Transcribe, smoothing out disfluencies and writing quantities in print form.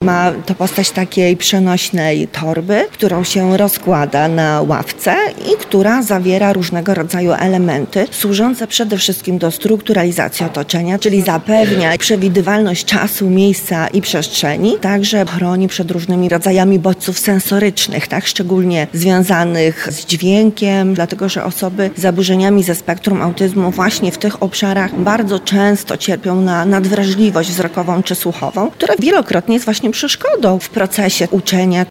Ma to postać takiej przenośnej torby, którą się rozkłada na ławce i która zawiera różnego rodzaju elementy służące przede wszystkim do strukturalizacji otoczenia, czyli zapewnia przewidywalność czasu, miejsca i przestrzeni, także chroni przed różnymi rodzajami bodźców sensorycznych, tak, szczególnie związanych z dźwiękiem, dlatego że osoby z zaburzeniami ze spektrum autyzmu właśnie w tych obszarach bardzo często cierpią na nadwrażliwość wzrokową czy słuchową, która wielokrotnie jest właśnie przeszkodą w procesie uczenia.